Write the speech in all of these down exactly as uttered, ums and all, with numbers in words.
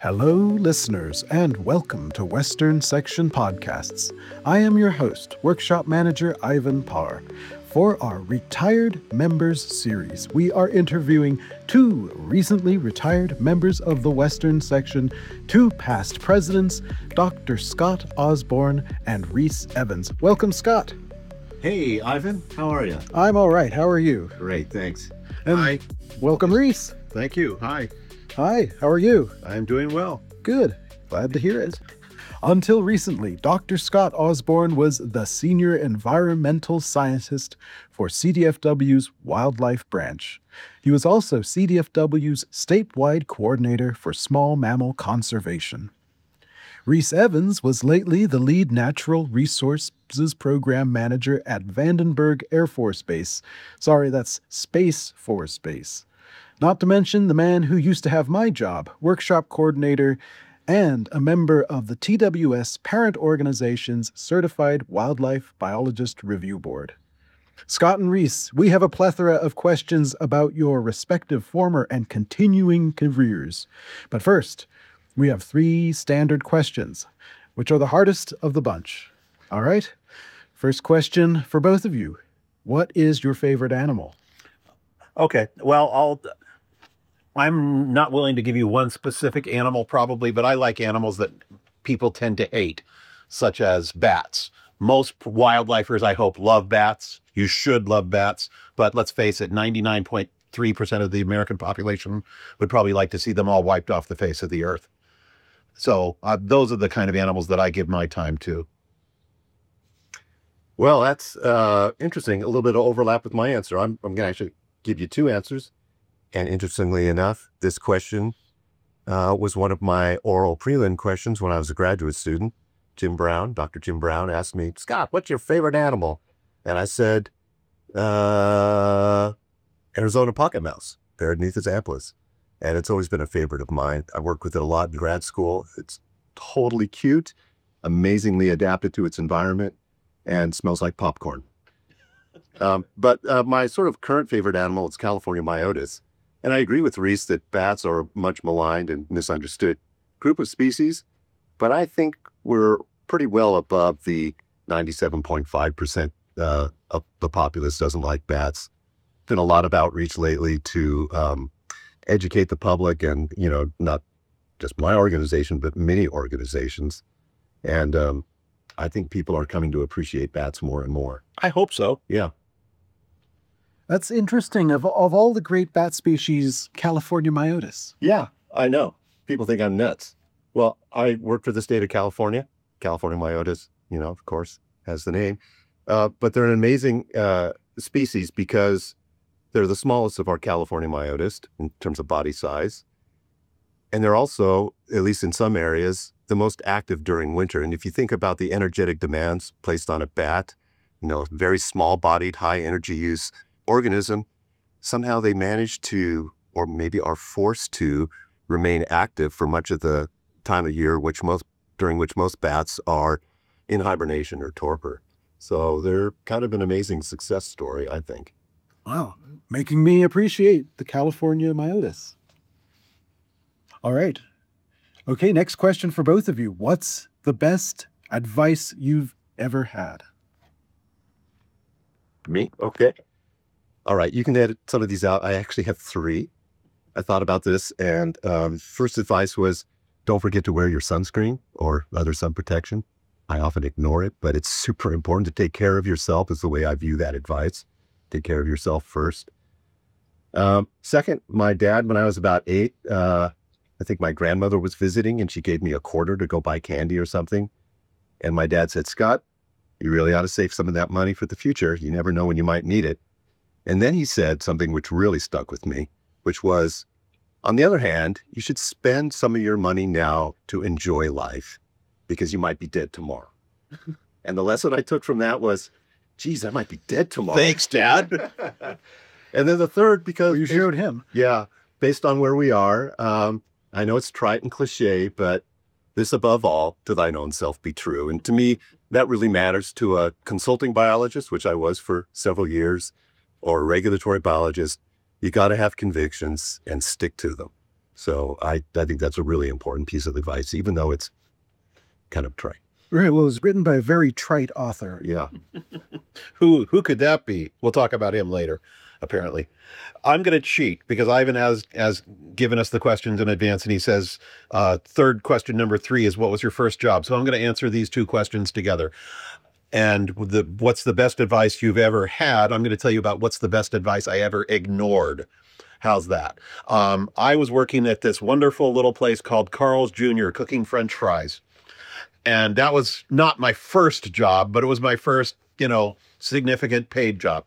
Hello, listeners, and welcome to Western Section Podcasts. I am your host, Workshop Manager Ivan Parr. For our Retired Members series, we are interviewing two recently retired members of the Western Section, two past presidents, Doctor Scott Osborne and Reese Evans. Welcome, Scott. Hey, Ivan. How are you? I'm all right. How are you? Great, thanks. And Hi. welcome, Reese. Thank you. Hi. Hi, how are you? I'm doing well. Good. Glad to hear it. Until recently, Doctor Scott Osborne was the Senior Environmental Scientist for C D F W's Wildlife Branch. He was also C D F W's statewide coordinator for small mammal conservation. Reese Evans was lately the lead Natural Resources Program Manager at Vandenberg Air Force Base. Sorry, that's Space Force Base. Not to mention the man who used to have my job, workshop coordinator, and a member of the T W S Parent Organization's Certified Wildlife Biologist Review Board. Scott and Reese, we have a plethora of questions about your respective former and continuing careers. But first, we have three standard questions, which are the hardest of the bunch. All right? First question for both of you. What is your favorite animal? Okay. Well, I'll. I'm not willing to give you one specific animal, probably, but I like animals that people tend to hate, such as bats. Most wildlifers, I hope, love bats. You should love bats, but let's face it, ninety-nine point three percent of the American population would probably like to see them all wiped off the face of the earth. So uh, those are the kind of animals that I give my time to. Well, that's uh, interesting. A little bit of overlap with my answer. I'm, I'm going to actually give you two answers. And interestingly enough, this question uh, was one of my oral prelim questions when I was a graduate student. Jim Brown, Doctor Jim Brown asked me, Scott, what's your favorite animal? And I said, uh, Arizona pocket mouse, Parodonethus amplus. And it's always been a favorite of mine. I worked with it a lot in grad school. It's totally cute, amazingly adapted to its environment, and smells like popcorn. um, but uh, my sort of current favorite animal is California myotis. And I agree with Reese that bats are a much maligned and misunderstood group of species, but I think we're pretty well above the ninety-seven point five percent uh, of the populace doesn't like bats. Been a lot of outreach lately to um, educate the public and, you know, not just my organization, but many organizations. And um, I think people are coming to appreciate bats more and more. I hope so. Yeah. That's interesting. Of, of all the great bat species, California myotis. Yeah, I know. People think I'm nuts. Well, I work for the state of California. California myotis, you know, of course, has the name. Uh, but they're an amazing uh, species because they're the smallest of our California myotis in terms of body size. And they're also, at least in some areas, the most active during winter. And if you think about the energetic demands placed on a bat, you know, very small-bodied, high-energy use organism, somehow they manage to, or maybe are forced to, remain active for much of the time of year which most during which most bats are in hibernation or torpor. So they're kind of an amazing success story, I think. Wow, making me appreciate the California myotis. All right. Okay, next question for both of you. What's the best advice you've ever had? Me? Okay. All right, you can edit some of these out. I actually have three. I thought about this, and um, first advice was don't forget to wear your sunscreen or other sun protection. I often ignore it, but it's super important to take care of yourself is the way I view that advice. Take care of yourself first. Um, second, my dad, when I was about eight, uh, I think my grandmother was visiting, and she gave me a quarter to go buy candy or something. And my dad said, Scott, you really ought to save some of that money for the future. You never know when you might need it. And then he said something which really stuck with me, which was, on the other hand, you should spend some of your money now to enjoy life because you might be dead tomorrow. And the lesson I took from that was, geez, I might be dead tomorrow. Thanks, Dad. And then the third, because Well, you showed him. yeah, based on where we are, um, I know it's trite and cliche, but this above all, to thine own self be true. And to me, that really matters to a consulting biologist, which I was for several years, or a regulatory biologist. You got to have convictions and stick to them. So I, I think that's a really important piece of advice, even though it's kind of trite. Right. Well, it was written by a very trite author. Yeah. Who who could that be? We'll talk about him later, apparently. I'm going to cheat because Ivan has has given us the questions in advance, and he says uh, third question number three is what was your first job? So I'm going to answer these two questions together. And the what's the best advice you've ever had? I'm going to tell you about what's the best advice I ever ignored. How's that? Um, I was working at this wonderful little place called Carl's Junior cooking French fries. And that was not my first job, but it was my first, you know, significant paid job.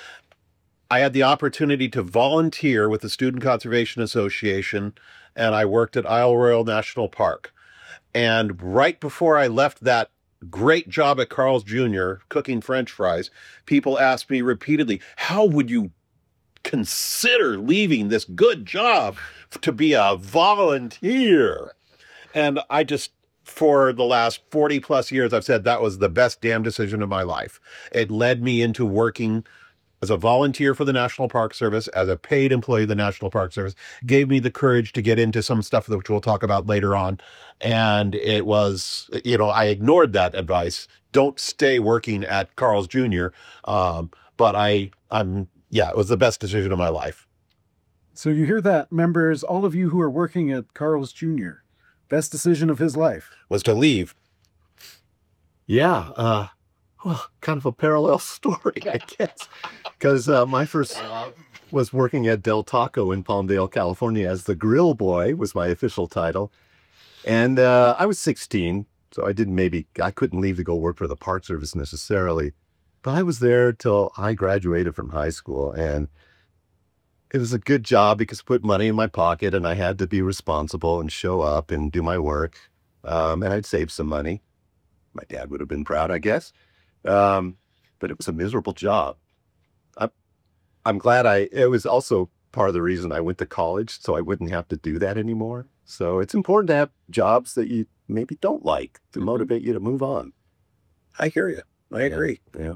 I had the opportunity to volunteer with the Student Conservation Association, and I worked at Isle Royale National Park. And right before I left that great job at Carl's Junior cooking French fries, people asked me repeatedly, how would you consider leaving this good job to be a volunteer? And I just, for the last forty plus years, I've said that was the best damn decision of my life. It led me into working as a volunteer for the National Park Service, as a paid employee of the National Park Service, gave me the courage to get into some stuff which we'll talk about later on. And it was, you know, I ignored that advice. Don't stay working at Carl's Junior Um, but I, I'm, yeah, it was the best decision of my life. So you hear that, members, all of you who are working at Carl's Junior Best decision of his life. Was to leave. Yeah. Uh, well, kind of a parallel story, I guess. Because uh, my first was working at Del Taco in Palmdale, California, as the grill boy was my official title. And uh, I was sixteen, so I didn't maybe, I couldn't leave to go work for the Park Service necessarily. But I was there till I graduated from high school, and it was a good job because it put money in my pocket, and I had to be responsible and show up and do my work. Um, and I'd save some money. My dad would have been proud, I guess. Um, but it was a miserable job. I'm, I'm glad I, it was also part of the reason I went to college, so I wouldn't have to do that anymore. So it's important to have jobs that you maybe don't like to motivate you to move on. I hear you. I agree. Yeah.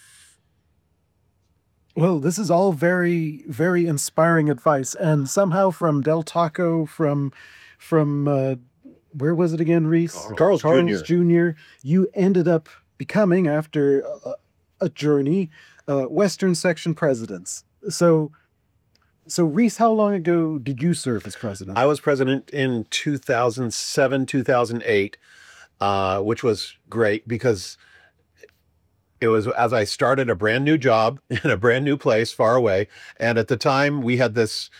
Well, this is all very, very inspiring advice. And somehow from Del Taco, from, from uh, where was it again, Reese? Carl's Carl's Junior Junior You ended up becoming, after a, a journey, uh, Western Section presidents. So, so Reese, how long ago did you serve as president? I was president in two thousand seven, two thousand eight, uh, which was great because it was as I started a brand new job in a brand new place far away. And at the time we had this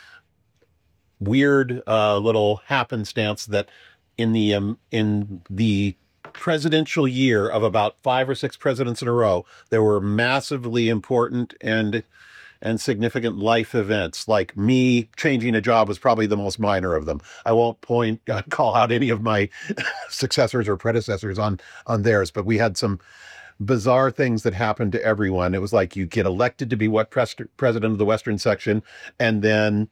weird uh, little happenstance that in the, um, in the presidential year of about five or six presidents in a row, there were massively important and and significant life events. Like me changing a job was probably the most minor of them. I won't point uh, call out any of my successors or predecessors on on theirs, but we had some bizarre things that happened to everyone. It was like you get elected to be what pres- president of the Western Section, and then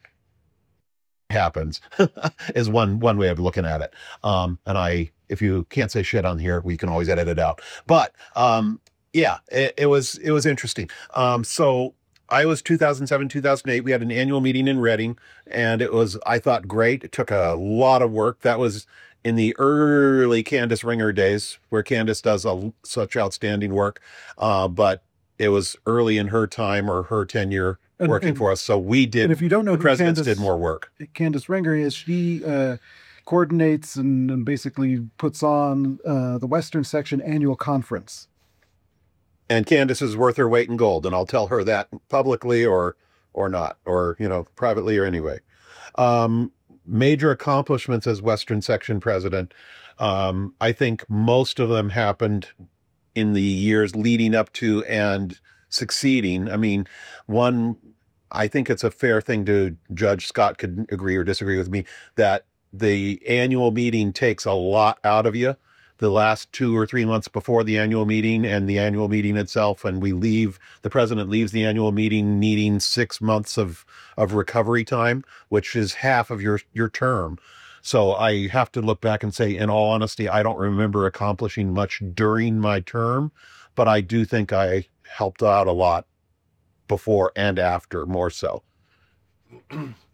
happens is one one way of looking at it. Um, and I, if you can't say shit on here, we can always edit it out. But um, yeah, it, it was it was interesting. Um, so I was two thousand seven, two thousand eight. We had an annual meeting in Reading, and it was, I thought, great. It took a lot of work. That was in the early Candace Ringer days, where Candace does a, such outstanding work. Uh, but it was early in her time or her tenure And- working and- for us. So we did, and if you don't know the who presidents Candace, did more work. Candace Ringer is, she uh, coordinates and, and basically puts on uh, the Western Section annual conference. And Candace is worth her weight in gold, and I'll tell her that publicly or or not, or, you know, privately or anyway. Um, major accomplishments as Western Section president. Um, I think most of them happened in the years leading up to and succeeding. I mean, one, I think it's a fair thing to judge, Scott could agree or disagree with me, that the annual meeting takes a lot out of you. The last two or three months before the annual meeting and the annual meeting itself, and we leave, the president leaves the annual meeting needing six months of, of recovery time, which is half of your, your term. So I have to look back and say, in all honesty, I don't remember accomplishing much during my term, but I do think I helped out a lot before and after, more so.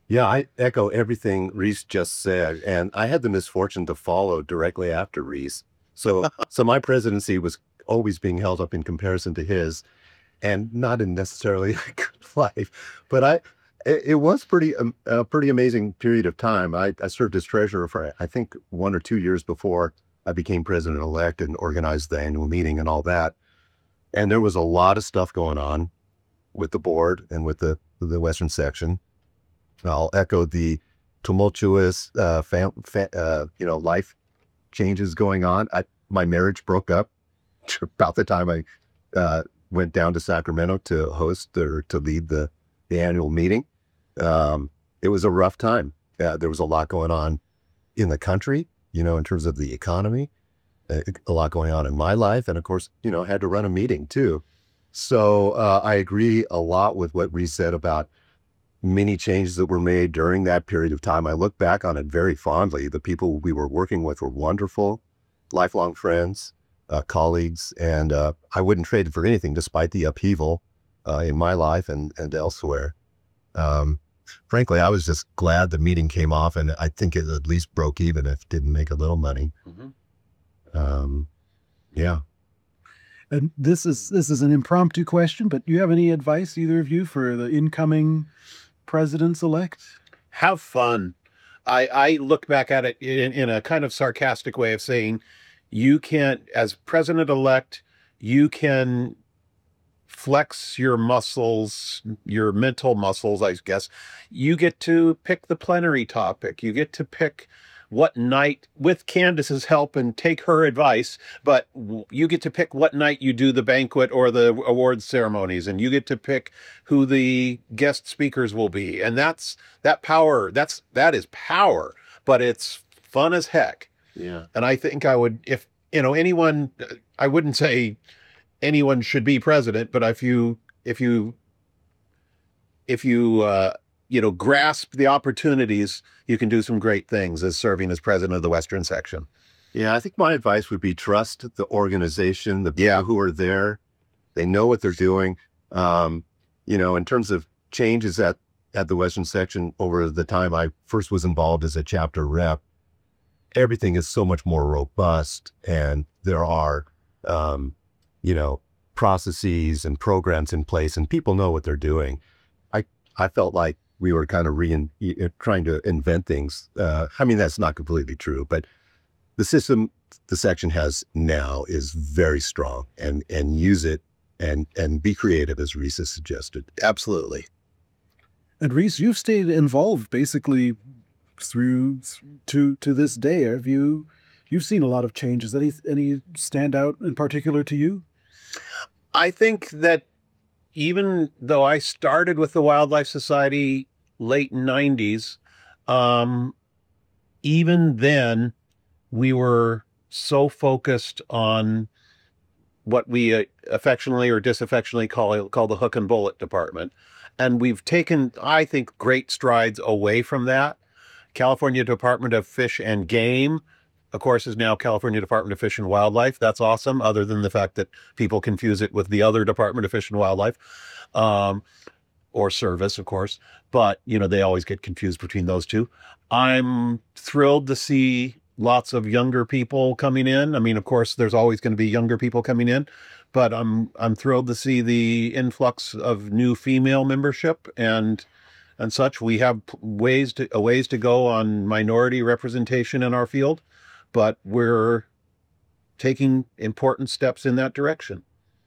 Yeah, I echo everything Reese just said, and I had the misfortune to follow directly after Reese. So, so my presidency was always being held up in comparison to his, and not in necessarily a good life, but I, it, it was pretty um, a pretty amazing period of time. I, I served as treasurer for I think one or two years before I became president elect and organized the annual meeting and all that. And there was a lot of stuff going on with the board and with the the Western section. I'll echo the tumultuous, uh, fam, fa- uh, you know, life changes going on. I, my marriage broke up about the time I uh, went down to Sacramento to host or to lead the, the annual meeting. Um, it was a rough time. Uh, there was a lot going on in the country, you know, in terms of the economy, a, a lot going on in my life. And of course, you know, I had to run a meeting too. So uh, I agree a lot with what Reese said about many changes that were made during that period of time. I look back on it very fondly. The people we were working with were wonderful, lifelong friends, uh, colleagues, and uh, I wouldn't trade it for anything despite the upheaval uh, in my life and, and elsewhere. Um, frankly, I was just glad the meeting came off, and I think it at least broke even if it didn't make a little money. Mm-hmm. Um, yeah. And this is this is an impromptu question, but do you have any advice, either of you, for the incoming presidents-elect? Have fun. I, I look back at it in, in a kind of sarcastic way of saying, you can't, as president-elect, you can flex your muscles, your mental muscles, I guess. You get to pick the plenary topic. You get to pick what night, with Candace's help and take her advice, but you get to pick what night you do the banquet or the awards ceremonies, and you get to pick who the guest speakers will be. And that's that power, that's that is power, but it's fun as heck. Yeah. And I think I would, if, you know, anyone, I wouldn't say anyone should be president, but if you, if you, if you, uh, you know, grasp the opportunities, you can do some great things as serving as president of the Western section. Yeah, I think my advice would be trust the organization, the people Yeah. who are there. They know what they're doing. Um, you know, in terms of changes at, at the Western section over the time I first was involved as a chapter rep, everything is so much more robust, and there are, um, you know, processes and programs in place, and people know what they're doing. I, I felt like we were kind of re trying to invent things. Uh, I mean, that's not completely true, but the system the section has now is very strong, and, and use it and, and be creative, as Reese has suggested. Absolutely. And Reese, you've stayed involved basically through to to this day. Have you you've seen a lot of changes? Any any stand out in particular to you? I think that even though I started with the Wildlife Society late nineties, um, even then we were so focused on what we uh, affectionately or disaffectionately call call the hook and bullet department. And we've taken, I think, great strides away from that. California Department of Fish and Game, of course, is now California Department of Fish and Wildlife. That's awesome, other than the fact that people confuse it with the other Department of Fish and Wildlife, um, or Service, of course. But, you know, they always get confused between those two. I'm thrilled to see lots of younger people coming in. I mean, of course, there's always going to be younger people coming in, but I'm I'm thrilled to see the influx of new female membership and and such. We have ways to a ways to go on minority representation in our field, but we're taking important steps in that direction.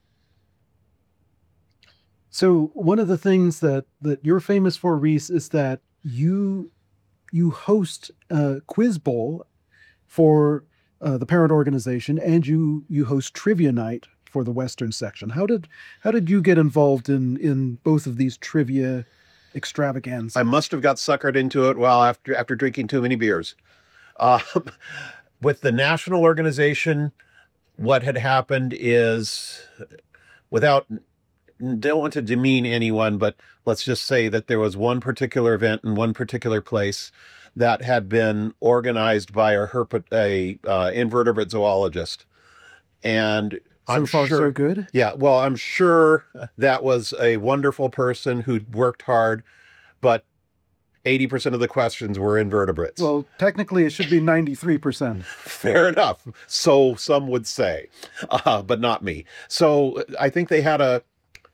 So one of the things that that you're famous for, Reese, is that you you host a quiz bowl for uh, the parent organization, and you you host trivia night for the Western section. How did how did you get involved in in both of these trivia extravaganzas? I must have got suckered into it well after after drinking too many beers. Uh, with the national organization, what had happened is, without, don't want to demean anyone, but let's just say that there was one particular event in one particular place that had been organized by a, herpet, a uh, invertebrate zoologist. And So I'm far, sure, so good. yeah, well, I'm sure that was a wonderful person who'd worked hard, but eighty percent of the questions were invertebrates. Well, technically, it should be ninety-three percent. Fair enough. So some would say, uh, but not me. So I think they had a,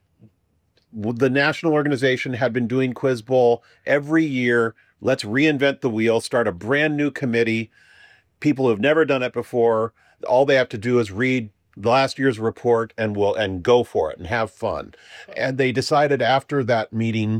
the national organization had been doing Quiz Bowl every year. Let's reinvent the wheel, start a brand new committee. People who've never done it before, all they have to do is read last year's report and will and go for it and have fun. And they decided after that meeting,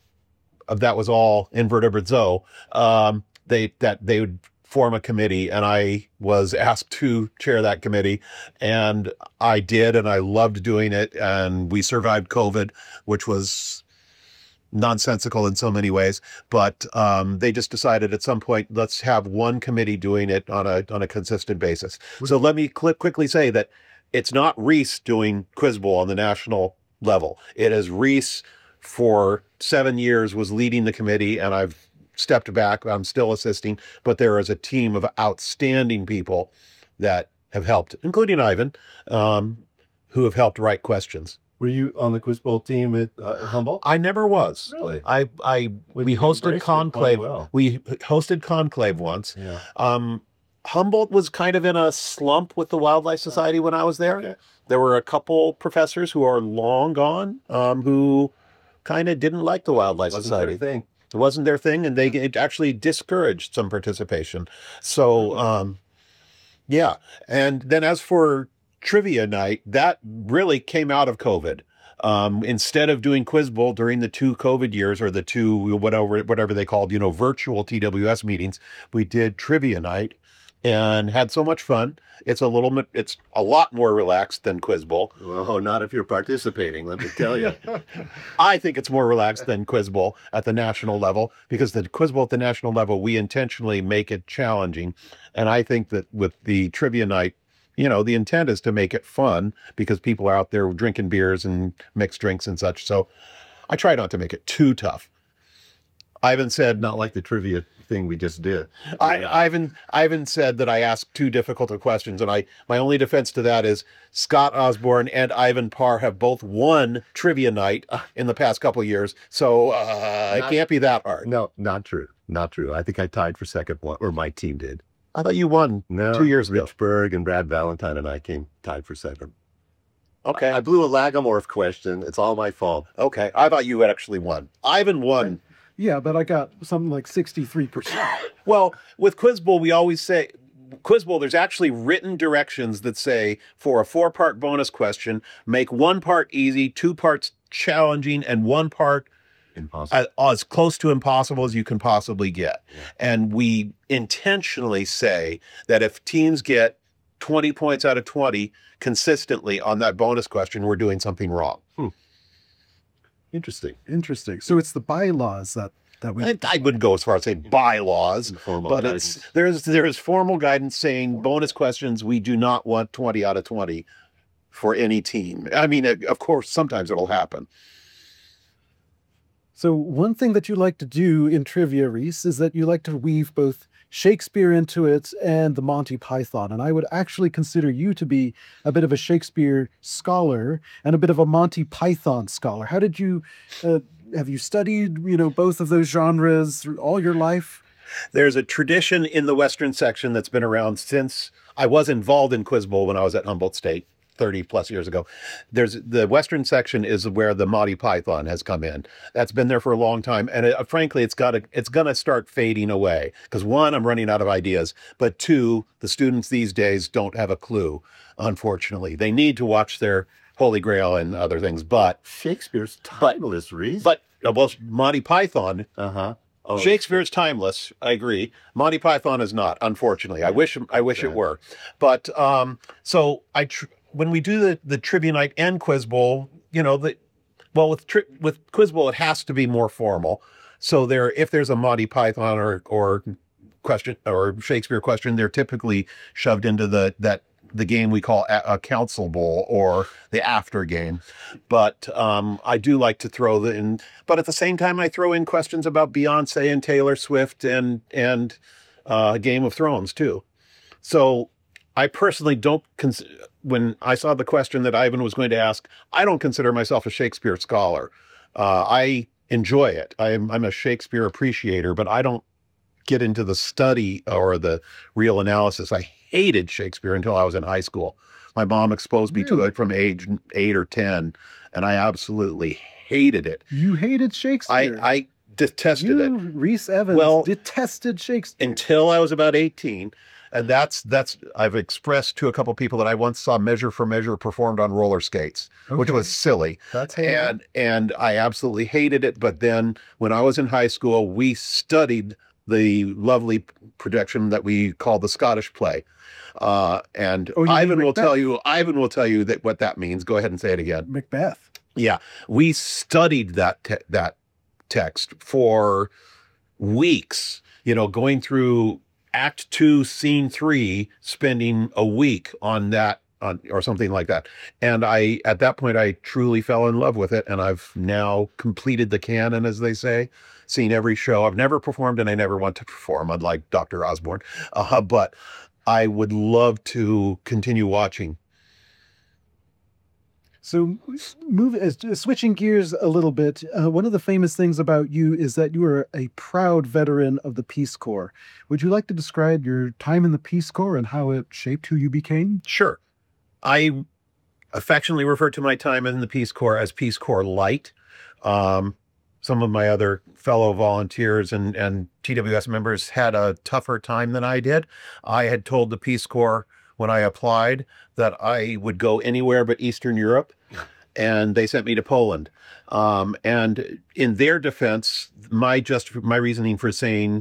of that was all invertebrate zoo, um, they that they would form a committee, and I was asked to chair that committee, and I did, and I loved doing it, and we survived COVID, which was nonsensical in so many ways, but um, they just decided at some point, let's have one committee doing it on a on a consistent basis. So let me cl- quickly say that it's not Reese doing Quiz Bowl on the national level. It is Reese for seven years was leading the committee, and I've stepped back. I'm still assisting, but there is a team of outstanding people that have helped, including Ivan, um, who have helped write questions. Were you on the Quiz Bowl team at uh, Humboldt? I never was. Really? I, I, Well, we you hosted embraced it quite Conclave. well. We hosted Conclave once. Yeah. Um, Humboldt was kind of in a slump with the Wildlife Society when I was there. Okay. There were a couple professors who are long gone, um, who kind of didn't like the Wildlife Wasn't Society. their thing. It wasn't their thing, and they it actually discouraged some participation. So, um, yeah. And then as for trivia night, that really came out of COVID. Um, instead of doing Quiz Bowl during the two COVID years, or the two whatever whatever they called, you know, virtual T W S meetings, we did trivia night and had so much fun. It's a little bit, it's a lot more relaxed than Quiz Bowl. Well, not if you're participating, let me tell you. I think it's more relaxed than Quiz Bowl at the national level, because the Quiz Bowl at the national level, we intentionally make it challenging. And I think that with the trivia night, you know, the intent is to make it fun because people are out there drinking beers and mixed drinks and such. So I try not to make it too tough. Ivan said, Not like the trivia thing we just did. I, Ivan, Ivan said that I asked too difficult of questions, and I my only defense to that is Scott Osborne and Ivan Parr have both won trivia night uh, in the past couple of years, so uh, it Not- can't be that hard. No, not true. Not true. I think I tied for second one, or my team did. I thought you won No, two years ago. Rich Berg and Brad Valentine and I came tied for second. Okay, I blew a lagomorph question. It's all my fault. okay. I thought you had actually won. Ivan won. Yeah, but I got something like sixty-three percent. Well, with Quiz Bowl, we always say, Quiz Bowl, there's actually written directions that say for a four-part bonus question, make one part easy, two parts challenging, and one part Impossible. as, as close to impossible as you can possibly get. And we intentionally say that if teams get twenty points out of twenty consistently on that bonus question, we're doing something wrong. Interesting. Interesting. So it's the bylaws that that we. I, I wouldn't go as far as saying bylaws, Informal but guidance. it's there's there's formal guidance saying bonus questions, we do not want twenty out of twenty for any team. I mean, uh, of course, sometimes it'll happen. So one thing that you like to do in trivia, Reese, is that you like to weave both Shakespeare into it and the Monty Python. And I would actually consider you to be a bit of a Shakespeare scholar and a bit of a Monty Python scholar. How did you, uh, have you studied, you know, both of those genres through all your life? There's a tradition in the Western section that's been around since I was involved in Quiz Bowl when I was at Humboldt State thirty plus years ago. There's the Western section is where the Monty Python has come in. That's been there for a long time. And it, frankly, it's got to, it's going to start fading away because one, I'm running out of ideas, but two, the students these days don't have a clue. Unfortunately, they need to watch their Holy Grail and other things, but, Shakespeare's timeless, Reese. but uh, well, Monty Python, uh-huh. Oh, Shakespeare's timeless. I agree. Monty Python is not, unfortunately. I wish I wish it Sad. were. But um, so I tr- when we do the the trivia night and Quiz Bowl, you know, the well with tri- with Quiz Bowl it has to be more formal. So there, if there's a Monty Python or or question or Shakespeare question, they're typically shoved into the that the game we call a, a council bowl or the after game. But um, I do like to throw the in, but at the same time, I throw in questions about Beyonce and Taylor Swift and, and uh, Game of Thrones too. So I personally don't, cons- when I saw the question that Ivan was going to ask, I don't consider myself a Shakespeare scholar. Uh, I enjoy it. I'm I'm a Shakespeare appreciator, but I don't get into the study or the real analysis. I hated Shakespeare until I was in high school. My mom exposed me to Really? it from age eight or ten, and I absolutely hated it. You hated I Shakespeare. I detested it you, Reese Evans, Well- detested Shakespeare. until I was about eighteen. And that's that's I've expressed to a couple people that I once saw Measure for Measure performed on roller skates, which Okay. was silly. That's and and I absolutely hated it. But then when I was in high school, we studied the lovely production that we call the Scottish play. Uh, and Oh, you mean Ivan will Macbeth? tell you, Ivan will tell you that what that means. Go ahead and say it again. Macbeth. Yeah, we studied that te- that text for weeks. You know, going through Act Two, Scene Three, spending a week on that, on or something like that. And I, at that point, I truly fell in love with it, and I've now completed the canon, as they say. Seen every show. I've never performed, and I never want to perform, unlike Doctor Osborne. Uh, but I would love to continue watching. So, move, uh, switching gears a little bit, uh, one of the famous things about you is that you are a proud veteran of the Peace Corps. Would you like to describe your time in the Peace Corps and how it shaped who you became? Sure. I affectionately refer to my time in the Peace Corps as Peace Corps Light. Um, some of my other fellow volunteers and, and T W S members had a tougher time than I did. I had told the Peace Corps when I applied that I would go anywhere but Eastern Europe, and they sent me to Poland. Um, and in their defense, my just my reasoning for saying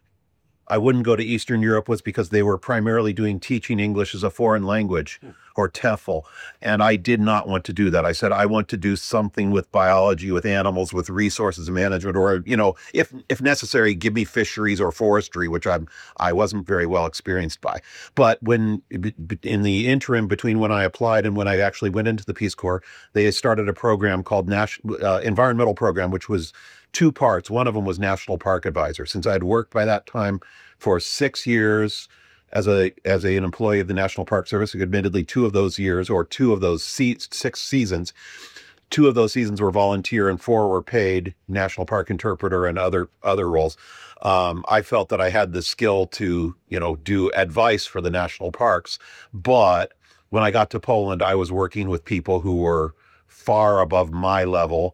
I wouldn't go to Eastern Europe was because they were primarily doing teaching English as a foreign language, or TEFL. And I did not want to do that. I said, I want to do something with biology, with animals, with resources management, or, you know, if if necessary, give me fisheries or forestry, which I'm I wasn't very well experienced by. But when in the interim between when I applied and when I actually went into the Peace Corps, they started a program called National uh, Environmental Program, which was two parts. One of them was National Park Advisor. Since I had worked by that time for six years as a as a, an employee of the National Park Service, admittedly two of those years, or two of those se- six seasons, two of those seasons were volunteer and four were paid National Park interpreter and other other roles. Um, I felt that I had the skill to, you know, do advice for the national parks. But when I got to Poland, I was working with people who were far above my level,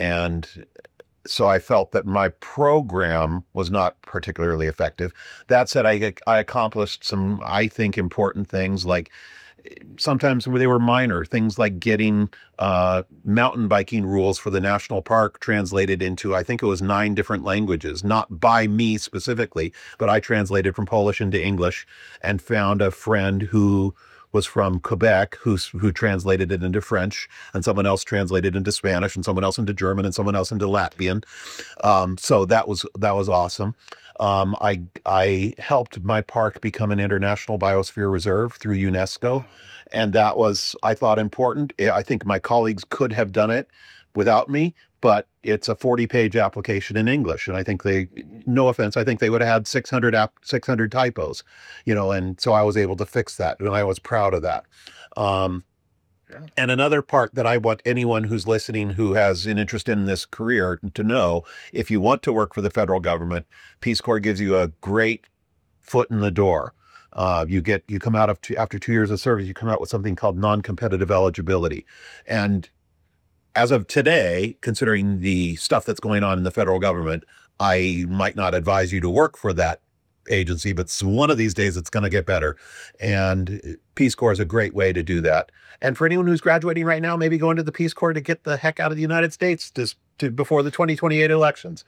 and so I felt that my program was not particularly effective. That said, I, I accomplished some, I think, important things, like sometimes they were minor things, like getting uh, mountain biking rules for the national park translated into, I think it was nine different languages, not by me specifically, but I translated from Polish into English and found a friend who was from Quebec, who who translated it into French, and someone else translated into Spanish, and someone else into German, and someone else into Latvian. Um, so that was that was awesome. Um, I I helped my park become an international biosphere reserve through UNESCO, and that was, I thought, important. I think my colleagues could have done it without me, but it's a forty-page application in English, and I think they, no offense, I think they would have had six hundred app, six hundred typos, you know, and so I was able to fix that, and I was proud of that. Um, Yeah. And another part that I want anyone who's listening who has an interest in this career to know: if you want to work for the federal government, Peace Corps gives you a great foot in the door. Uh, you get you come out of two, after two years of service, you come out with something called non-competitive eligibility, and as of today, considering the stuff that's going on in the federal government, I might not advise you to work for that agency, but one of these days it's going to get better. And Peace Corps is a great way to do that. And for anyone who's graduating right now, maybe go into the Peace Corps to get the heck out of the United States to, to before the twenty twenty-eight elections.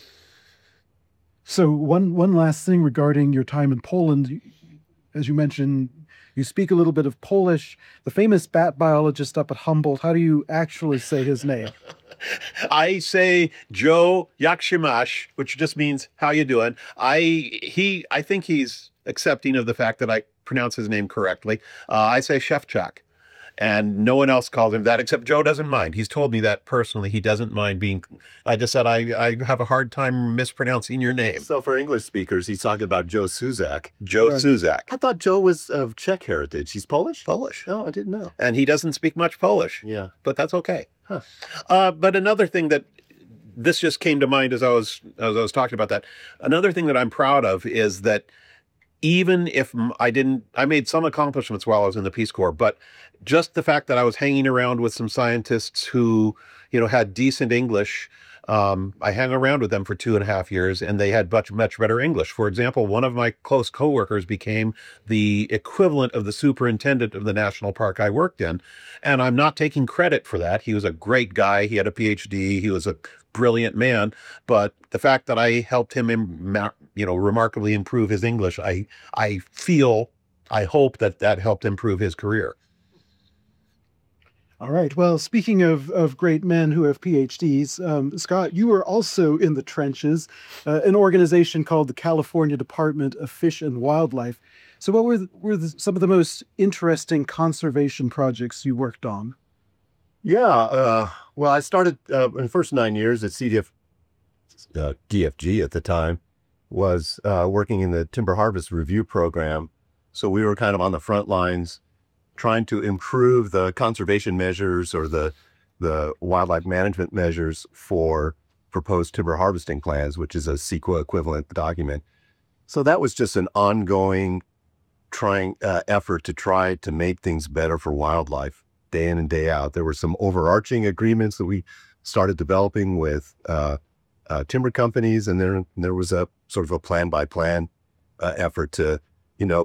So one one last thing regarding your time in Poland, as you mentioned, you speak a little bit of Polish. The famous bat biologist up at Humboldt, how do you actually say his name? I say Joe Yakshimash, which just means how you doing. I he I think he's accepting of the fact that I pronounce his name correctly. Uh, I say Shevchak, and no one else calls him that except Joe doesn't mind. He's told me that personally. He doesn't mind being. I just said I I have a hard time mispronouncing your name. So for English speakers, he's talking about Joe Suzak. Joe Right. Suzak, I thought Joe was of Czech heritage. He's Polish? Polish, Oh, I didn't know. and he doesn't speak much Polish, Yeah. but that's okay. Huh. Uh, but another thing that this just came to mind as I was as I was talking about that. Another thing that I'm proud of is that even if m- I didn't, I made some accomplishments while I was in the Peace Corps, but just the fact that I was hanging around with some scientists who, you know, had decent English. Um, I hung around with them for two and a half years, and they had much, much better English. For example, one of my close coworkers became the equivalent of the superintendent of the national park I worked in. And I'm not taking credit for that. He was a great guy. He had a P H D. He was a brilliant man. But the fact that I helped him, im- you know, remarkably improve his English, I, I feel, I hope that that helped improve his career. All right. Well, speaking of, of great men who have P H Ds, um, Scott, you were also in the trenches, uh, an organization called the California Department of Fish and Wildlife. So what were, the, were the, some of the most interesting conservation projects you worked on? Yeah, uh, well, I started uh, in the first nine years at C D F, uh, D F G at the time, was uh, working in the Timber Harvest Review Program. So we were kind of on the front lines trying to improve the conservation measures or the the wildlife management measures for proposed timber harvesting plans, which is a CEQA equivalent document. So that was just an ongoing trying uh, effort to try to make things better for wildlife day in and day out. There were some overarching agreements that we started developing with uh, uh, timber companies, and there there was a sort of a plan by plan uh, effort to, you know,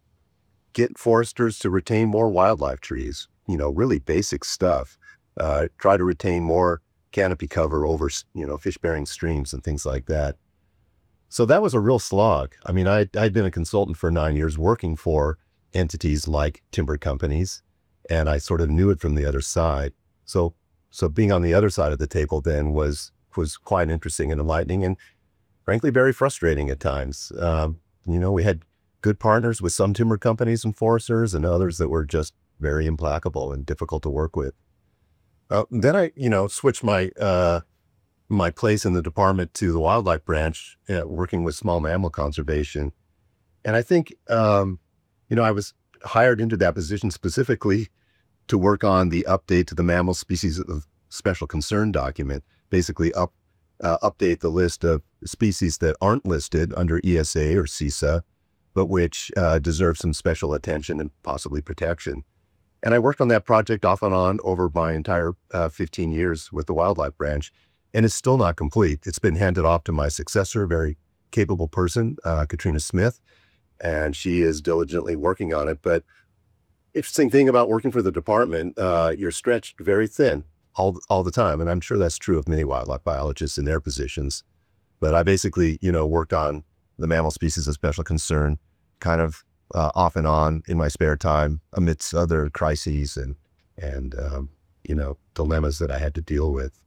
get foresters to retain more wildlife trees, you know, really basic stuff. Uh, try to retain more canopy cover over, you know, fish-bearing streams and things like that. So that was a real slog. I mean, I, I'd been a consultant for nine years working for entities like timber companies, and I sort of knew it from the other side. So, so being on the other side of the table then was, was quite interesting and enlightening and frankly, very frustrating at times. Um, you know, we had good partners with some timber companies and foresters and others that were just very implacable and difficult to work with. Uh, then I, you know, switched my, uh, my place in the department to the wildlife branch, uh, working with small mammal conservation. And I think, um, you know, I was hired into that position specifically to work on the update to the mammal species of special concern document, basically up, uh, update the list of species that aren't listed under E S A or CISA, but which uh, deserve some special attention and possibly protection. And I worked on that project off and on over my entire uh, fifteen years with the wildlife branch, and it's still not complete. It's been handed off to my successor, a very capable person, uh, Katrina Smith, and she is diligently working on it. But interesting thing about working for the department, uh, you're stretched very thin all, all the time. And I'm sure that's true of many wildlife biologists in their positions. But I basically, you know, worked on the mammal species of special concern kind of uh, off and on in my spare time amidst other crises and, and um, you know, dilemmas that I had to deal with.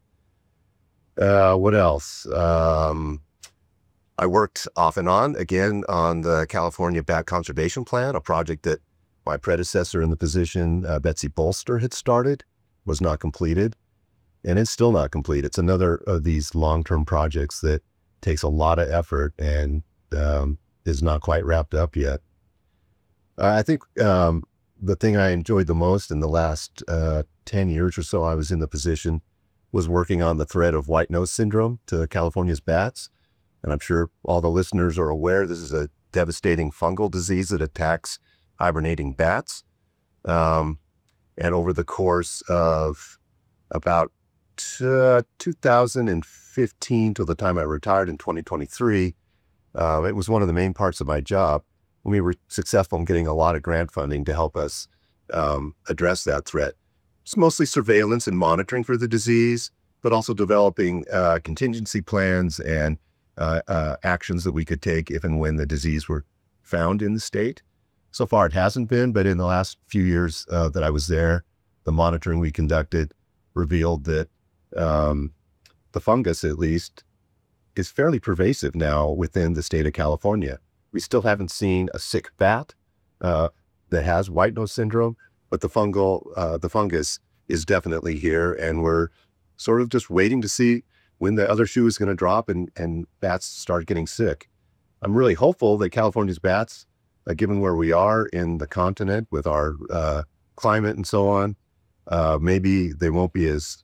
Uh, what else? Um, I worked off and on again on the California Bat Conservation Plan, a project that my predecessor in the position, uh, Betsy Bolster, had started, was not completed, and it's still not complete. It's another of these long-term projects that takes a lot of effort and um, is not quite wrapped up yet. Uh, I think um, the thing I enjoyed the most in the last uh, ten years or so I was in the position was working on the threat of white nose syndrome to California's bats. And I'm sure all the listeners are aware this is a devastating fungal disease that attacks hibernating bats. Um, and over the course of about uh, two thousand fifteen till the time I retired in twenty twenty-three, uh, it was one of the main parts of my job. We were successful in getting a lot of grant funding to help us um, address that threat. It's mostly surveillance and monitoring for the disease, but also developing uh, contingency plans and uh, uh, actions that we could take if and when the disease were found in the state. So far it hasn't been, but in the last few years uh, that I was there, the monitoring we conducted revealed that um, the fungus, at least, is fairly pervasive now within the state of California. We still haven't seen a sick bat uh, that has white nose syndrome, but the fungal, uh, the fungus is definitely here, and we're sort of just waiting to see when the other shoe is going to drop and, and bats start getting sick. I'm really hopeful that California's bats, uh, given where we are in the continent with our uh, climate and so on, uh, maybe they won't be as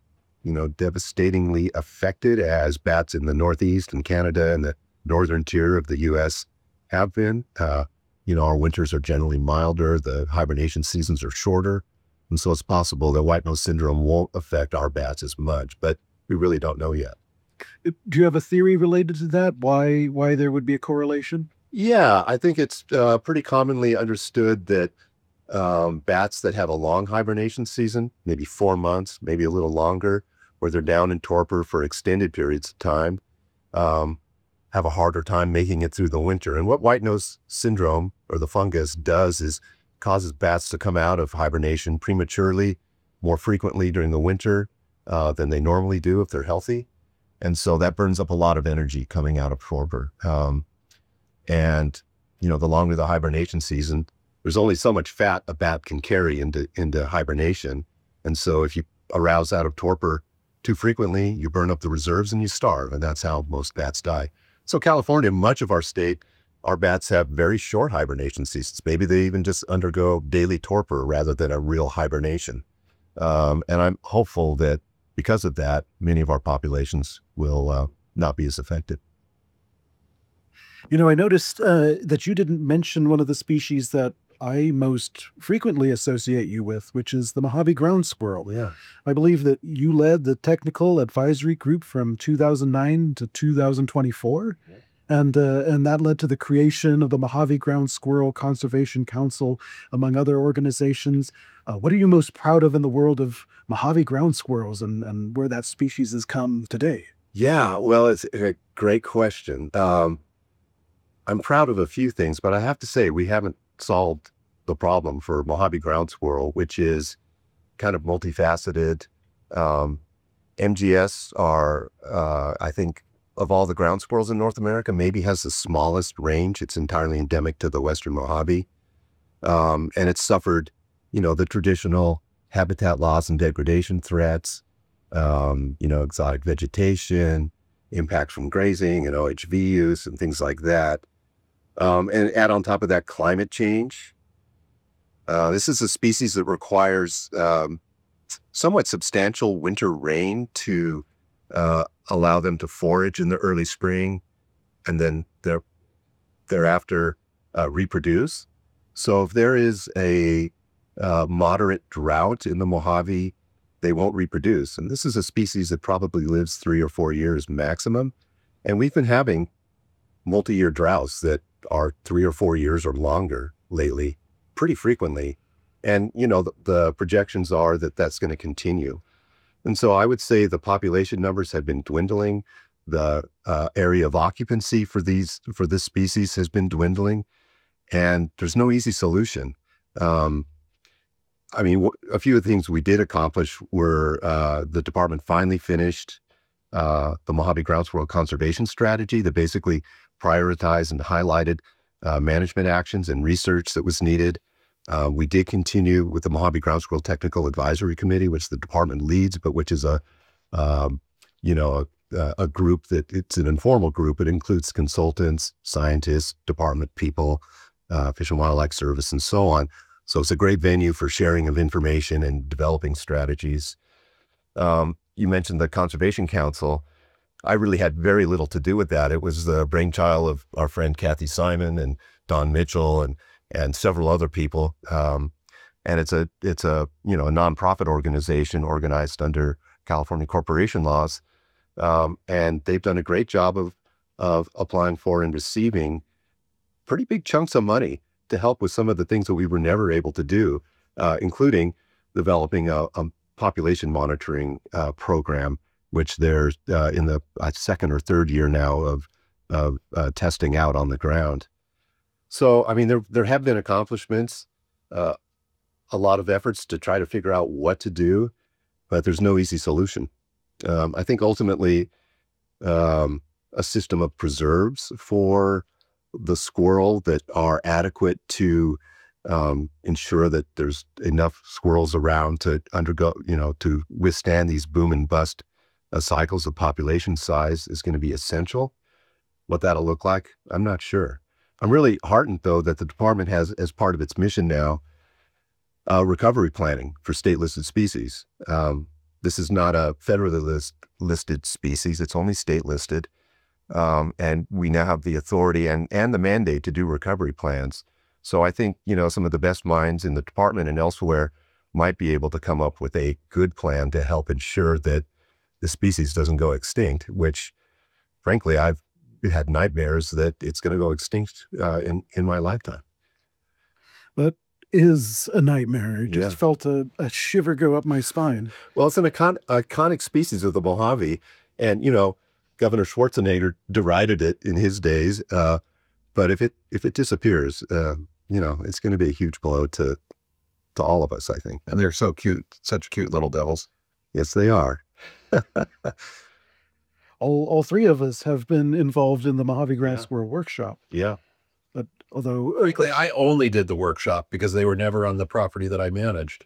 you know, devastatingly affected as bats in the Northeast and Canada and the northern tier of the U S have been. Uh, you know, our winters are generally milder, the hibernation seasons are shorter, and so it's possible that white nose syndrome won't affect our bats as much, but we really don't know yet. Do you have a theory related to that? Why why there would be a correlation? Yeah, I think it's uh, pretty commonly understood that um, bats that have a long hibernation season, maybe four months, maybe a little longer, where they're down in torpor for extended periods of time, um, have a harder time making it through the winter. And what white nose syndrome, or the fungus, does is causes bats to come out of hibernation prematurely, more frequently during the winter uh, than they normally do if they're healthy. And so that burns up a lot of energy coming out of torpor. Um, and, you know, the longer the hibernation season, there's only so much fat a bat can carry into, into hibernation. And so if you arouse out of torpor too frequently, you burn up the reserves and you starve. And that's how most bats die. So California, much of our state, our bats have very short hibernation seasons. Maybe they even just undergo daily torpor rather than a real hibernation. Um, and I'm hopeful that because of that, many of our populations will uh, not be as affected. You know, I noticed uh, that you didn't mention one of the species that I most frequently associate you with, which is the Mojave ground squirrel. Yeah. I believe that you led the technical advisory group from two thousand nine to two thousand twenty-four. Yeah. And uh, and that led to the creation of the Mojave Ground Squirrel Conservation Council, among other organizations. Uh, what are you most proud of in the world of Mojave ground squirrels and, and where that species has come today? Yeah, well, it's a great question. Um, I'm proud of a few things, but I have to say we haven't solved the problem for Mojave ground squirrel, which is kind of multifaceted. Um, M G S are, uh, I think, of all the ground squirrels in North America, maybe has the smallest range. It's entirely endemic to the Western Mojave. Um, and it's suffered, you know, the traditional habitat loss and degradation threats, um, you know, exotic vegetation, impacts from grazing and O H V use and things like that. Um, and add on top of that climate change. Uh, this is a species that requires um, somewhat substantial winter rain to uh, allow them to forage in the early spring and then there, thereafter uh, reproduce. So if there is a uh, moderate drought in the Mojave, they won't reproduce. And this is a species that probably lives three or four years maximum. And we've been having multi-year droughts that are three or four years or longer lately, pretty frequently. And, you know, the, the projections are that that's going to continue. And so I would say the population numbers have been dwindling. The uh, area of occupancy for these, for this species has been dwindling, and there's no easy solution. Um, I mean, w- a few of the things we did accomplish were uh, the department finally finished uh, the Mojave Ground Squirrel Conservation Strategy that basically prioritized and highlighted uh, management actions and research that was needed. Uh, we did continue with the Mojave Ground Squirrel Technical Advisory Committee, which the department leads, but which is a, um, you know, a, a group that it's an informal group. It includes consultants, scientists, department people, uh, Fish and Wildlife Service, and so on. So it's a great venue for sharing of information and developing strategies. Um, you mentioned the Conservation Council. I really had very little to do with that. It was the brainchild of our friend Kathy Simon and Don Mitchell and and several other people. Um, and it's a it's a you know a nonprofit organization organized under California corporation laws, um, and they've done a great job of of applying for and receiving pretty big chunks of money to help with some of the things that we were never able to do, uh, including developing a, a population monitoring uh, program, which they're uh, in the uh, second or third year now of, of uh, testing out on the ground. So, I mean, there there have been accomplishments, uh, a lot of efforts to try to figure out what to do, but there's no easy solution. Um, I think ultimately um, a system of preserves for the squirrel that are adequate to um, ensure that there's enough squirrels around to undergo, you know, to withstand these boom and bust uh, cycles of population size is going to be essential. What that'll look like, I'm not sure. I'm really heartened, though, that the department has, as part of its mission now, uh, recovery planning for state-listed species. Um, this is not a federally list, listed species. It's only state listed. Um, and we now have the authority and, and the mandate to do recovery plans. So I think, you know, some of the best minds in the department and elsewhere might be able to come up with a good plan to help ensure that the species doesn't go extinct, which frankly, I've had nightmares that it's going to go extinct uh, in, in my lifetime. That is a nightmare. I just Yeah. felt a, a shiver go up my spine. Well, it's an icon, iconic species of the Mojave. And, you know, Governor Schwarzenegger derided it in his days. Uh, but if it if it disappears, uh, you know, it's going to be a huge blow to to all of us, I think. And they're so cute, such cute little devils. Yes, they are. All, all three of us have been involved in the Mojave Grass Yeah. Squirrel Workshop. Yeah. But although Frankly, I only did the workshop because they were never on the property that I managed.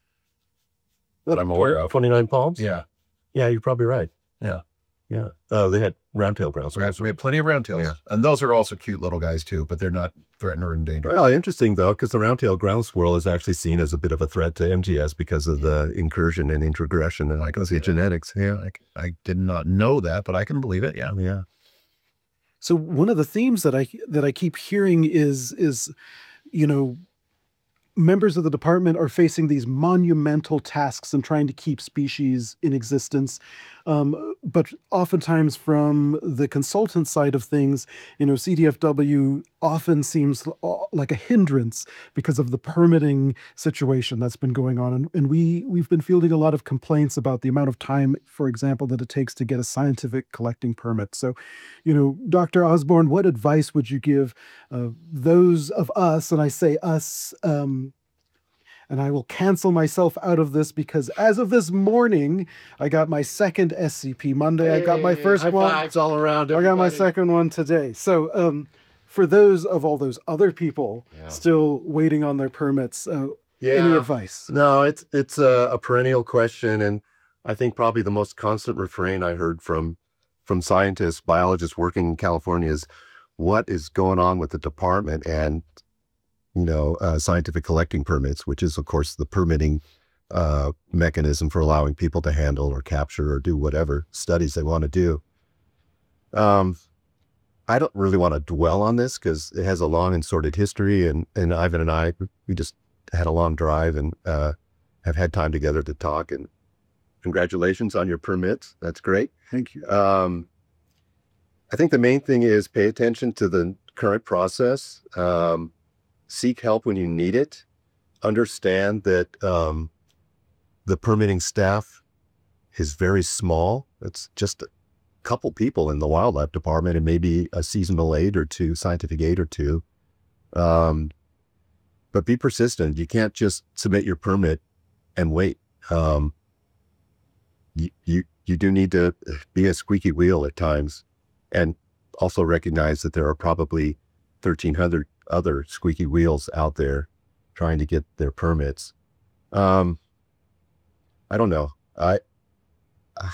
That I'm aware of. twenty-nine Palms? Yeah. Yeah, you're probably right. Yeah. Yeah. Oh, they had roundtail grouse. So we have, so we have plenty of roundtails. Yeah. And those are also cute little guys too, but they're not threatened or endangered. Well, interesting though, because the roundtail ground squirrel is actually seen as a bit of a threat to M G S because of the incursion and introgression and I can the see that. genetics. Yeah. I, I did not know that, but I can believe it. Yeah. Yeah. So one of the themes that I that I keep hearing is is, you know, members of the department are facing these monumental tasks and trying to keep species in existence. Um, but oftentimes from the consultant side of things, you know, C D F W often seems l- like a hindrance because of the permitting situation that's been going on. And, and we, we've been fielding a lot of complaints about the amount of time, for example, that it takes to get a scientific collecting permit. So, you know, Doctor Osborne, what advice would you give uh, those of us, and I say us, um, and I will cancel myself out of this because as of this morning, I got my second S C P Monday. I got my first one. all around. I got my second one today. So, um, for those of all those other people Yeah. still waiting on their permits, uh, any Yeah. advice? No, it's it's a, a perennial question, and I think probably the most constant refrain I heard from from scientists, biologists working in California is, "What is going on with the department and you know uh, scientific collecting permits?" Which is, of course, the permitting uh, mechanism for allowing people to handle or capture or do whatever studies they want to do. Um, I don't really want to dwell on this because it has a long and sordid history, and and Ivan and I, we just had a long drive and uh, have had time together to talk. And congratulations on your permits. That's great. Thank you. Um, I think the main thing is pay attention to the current process. Um, seek help when you need it. Understand that um, the permitting staff is very small. It's just a couple people in the wildlife department and maybe a seasonal aide or two, scientific aide or two. Um, but be persistent. You can't just submit your permit and wait. Um, you, you, you do need to be a squeaky wheel at times, and also recognize that there are probably thirteen hundred other squeaky wheels out there trying to get their permits. Um, I don't know. I, uh,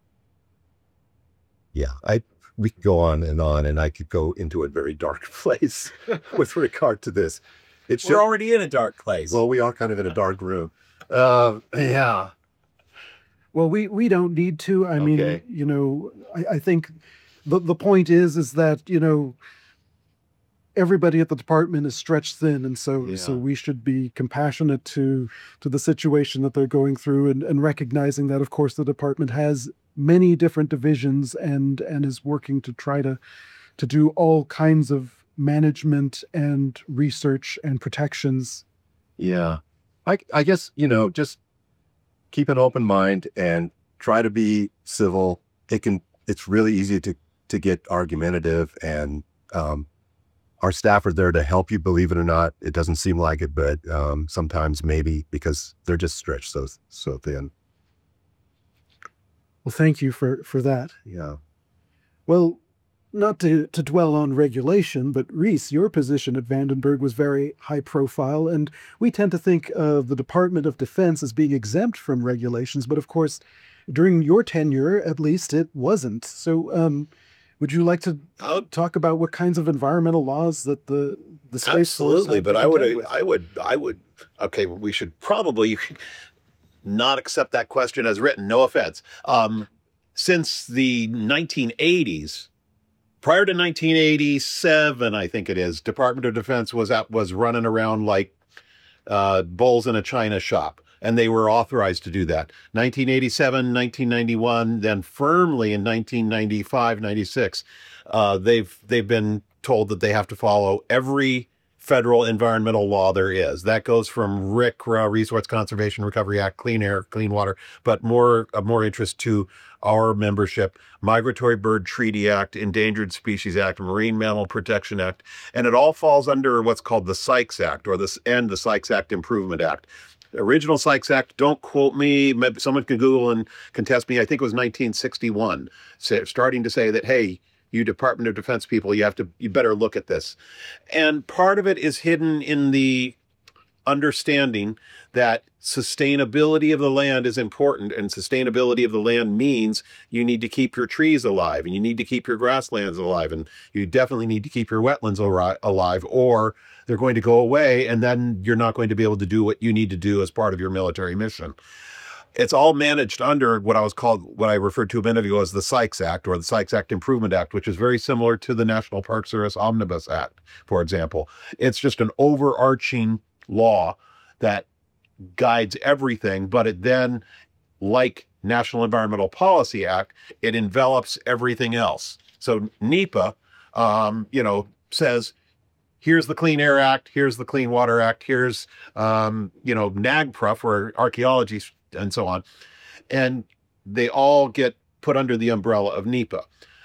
yeah, I, we could go on and on, and I could go into a very dark place with regard to this. It should, We're already in a dark place. well, we are kind of in a dark room. Uh, yeah. Well, we, we don't need to. I mean, Okay. you know, I, I think the, the point is, is that, you know, everybody at the department is stretched thin. And so, so Yeah. we should be compassionate to, to the situation that they're going through, and, and recognizing that, of course, the department has many different divisions and, and is working to try to, to do all kinds of management and research and protections. Yeah. I, I guess, you know, just keep an open mind and try to be civil. It can, it's really easy to, to get argumentative, and, um, our staff are there to help you, believe it or not. It doesn't seem like it, but, um, sometimes maybe because they're just stretched so, so thin. Well, thank you for, for that. Yeah. Well, not to, to dwell on regulation, but Reese, your position at Vandenberg was very high profile, and we tend to think of the Department of Defense as being exempt from regulations, but of course, during your tenure, at least, it wasn't. So, um, would you like to Oh, talk about what kinds of environmental laws that the the Space Force absolutely, had but to I would, contend with? I would, I would. Okay, we should probably. not accept that question as written. No offense. Um, since the nineteen eighties, prior to nineteen eighty-seven, I think it is, Department of Defense was at, was running around like uh, bulls in a china shop, and they were authorized to do that. nineteen eighty-seven, nineteen ninety-one, then firmly in nineteen ninety-five, ninety-six, uh, they've they've been told that they have to follow every federal environmental law there is. That goes from R C R A, Resource Conservation Recovery Act, Clean Air, Clean Water, but more of more interest to our membership, Migratory Bird Treaty Act, Endangered Species Act, Marine Mammal Protection Act, and it all falls under what's called the Sykes Act, or this and the Sykes Act Improvement Act. The original Sykes Act, don't quote me, maybe someone can Google and contest me, I think it was nineteen sixty-one, so starting to say that, hey, you Department of Defense people, you have to, you better look at this. And part of it is hidden in the understanding that sustainability of the land is important, and sustainability of the land means you need to keep your trees alive, and you need to keep your grasslands alive, and you definitely need to keep your wetlands alive, or they're going to go away, and then you're not going to be able to do what you need to do as part of your military mission. It's all managed under what I was called, what I referred to a minute ago as the Sykes Act, or the Sykes Act Improvement Act, which is very similar to the National Park Service Omnibus Act, for example. It's just an overarching law that guides everything, but it then, like National Environmental Policy Act, it envelops everything else. So NEPA, um, you know, says, here's the Clean Air Act, here's the Clean Water Act, here's, um, you know, NAGPRA for archaeology and so on. And they all get put under the umbrella of NEPA.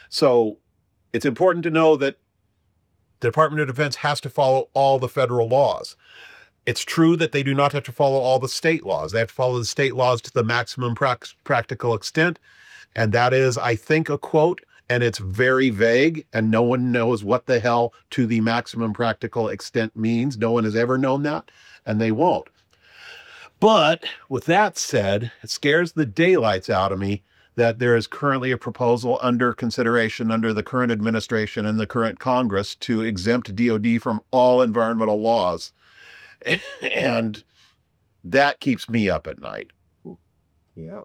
So it's important to know that the Department of Defense has to follow all the federal laws. It's true that they do not have to follow all the state laws. They have to follow the state laws to the maximum pra- practical extent. And that is, I think, a quote, and it's very vague, and no one knows what the hell to the maximum practical extent means. No one has ever known that, and they won't. But with that said, it scares the daylights out of me that there is currently a proposal under consideration under the current administration and the current Congress to exempt D O D from all environmental laws. And that keeps me up at night. Yeah.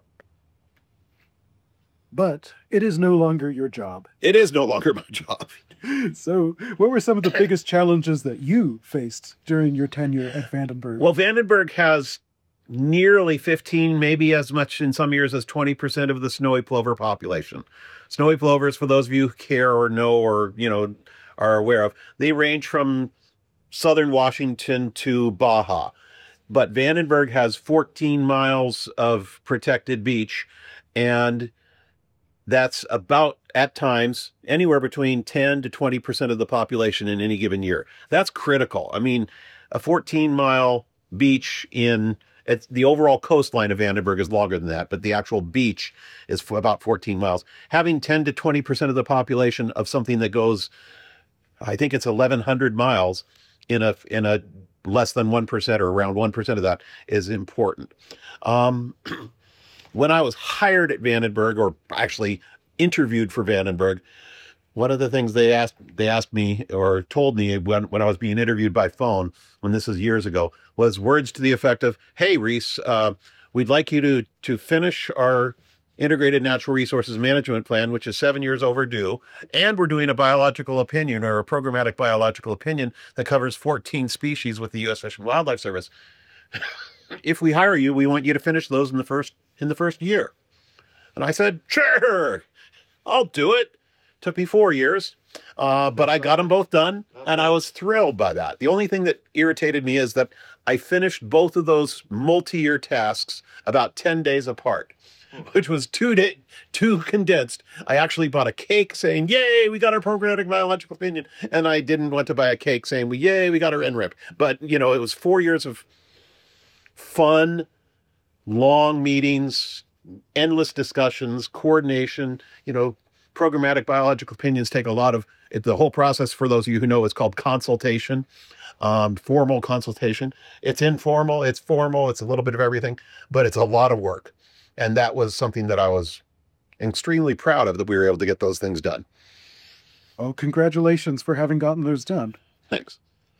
But it is no longer your job. It is no longer my job. So what were some of the biggest challenges that you faced during your tenure at Vandenberg? Well, Vandenberg has nearly fifteen, maybe as much in some years as twenty percent of the snowy plover population. Snowy plovers, for those of you who care or know or, you know, are aware of, they range from southern Washington to Baja. But Vandenberg has fourteen miles of protected beach, and that's about, at times, anywhere between ten to twenty percent of the population in any given year. That's critical. I mean, a fourteen mile beach in, it's, the overall coastline of Vandenberg is longer than that, but the actual beach is for about fourteen miles. Having ten to twenty percent of the population of something that goes, I think it's eleven hundred miles in a, in a less than one percent or around one percent of that is important. Um, when I was hired at Vandenberg, or actually interviewed for Vandenberg, one of the things they asked they asked me or told me when, when I was being interviewed by phone, when this was years ago, was words to the effect of, hey, Reese, uh, we'd like you to, to finish our Integrated Natural Resources Management Plan, which is seven years overdue, and we're doing a biological opinion, or a programmatic biological opinion that covers fourteen species with the U S Fish and Wildlife Service. If we hire you, we want you to finish those in the first in the first year. And I said, sure, I'll do it. Took me four years, uh, but I got them both done, and I was thrilled by that. The only thing that irritated me is that I finished both of those multi-year tasks about ten days apart, which was too day, too condensed. I actually bought a cake saying, yay, we got our programmatic biological opinion. And I didn't want to buy a cake saying, well, yay, we got our N R I P. But, you know, it was four years of fun, long meetings, endless discussions, coordination. You know, programmatic biological opinions take a lot of it. The whole process, for those of you who know, is called consultation, um, formal consultation. It's informal, it's formal, it's a little bit of everything, but it's a lot of work. And that was something that I was extremely proud of, that we were able to get those things done. Oh, congratulations for having gotten those done. Thanks.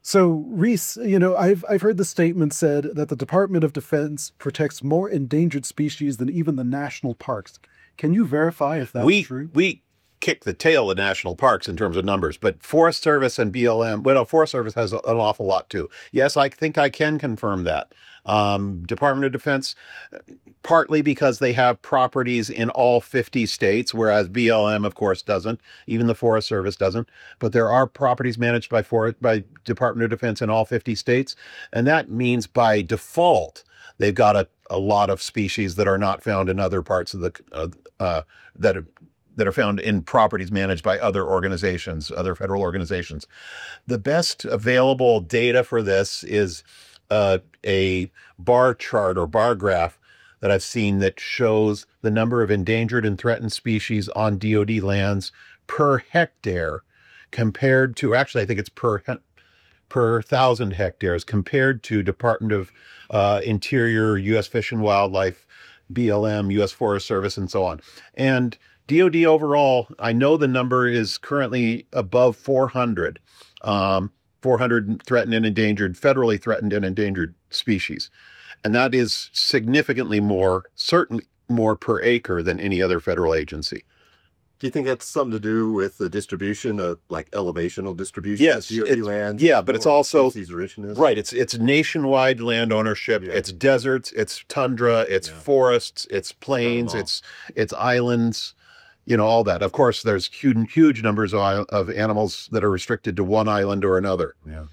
So, Reese, you know, I've I've heard the statement said that the Department of Defense protects more endangered species than even the national parks. Can you verify if that's we true? we kick the tail of national parks in terms of numbers, but Forest Service and B L M, well, no, Forest Service has an awful lot too. Yes, I think I can confirm that. Um, Department of Defense, partly because they have properties in all fifty states, whereas B L M, of course, doesn't. Even the Forest Service doesn't. But there are properties managed by for, by Department of Defense in all fifty states, and that means by default they've got a, a lot of species that are not found in other parts of the uh, uh, that are that are found in properties managed by other organizations, other federal organizations. The best available data for this is uh, a bar chart or bar graph that I've seen that shows the number of endangered and threatened species on D O D lands per hectare compared to, actually, I think it's per per thousand hectares compared to Department of uh, Interior, U S Fish and Wildlife, B L M, U S Forest Service, and so on. And D O D overall, I know the number is currently above four hundred, um, four hundred threatened and endangered, federally threatened and endangered species. And that is significantly more, certainly more per acre than any other federal agency. Do you think that's something to do with the distribution of like elevational distribution? Yes, D O D it's- lands. yeah, but it's or also- species richness? Right. It's it's nationwide land ownership. Yeah. It's deserts, it's tundra, it's Yeah. forests, it's plains, all. it's it's islands, you know, all that. Of course, there's huge, huge numbers of, i- of animals that are restricted to one island or another. Yeah.